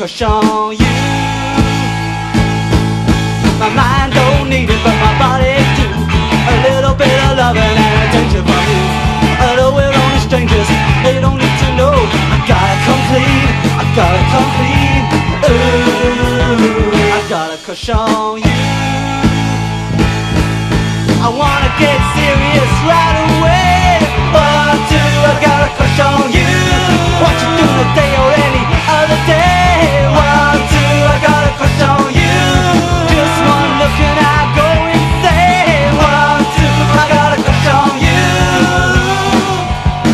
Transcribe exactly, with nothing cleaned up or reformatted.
crush on you. My mind don't need it, but my body do. A little bit of loving and attention from you. Although we're only strangers, they don't need to know. I gotta come clean, I gotta come clean. Ooh, I got a crush on you. I wanna get serious right away.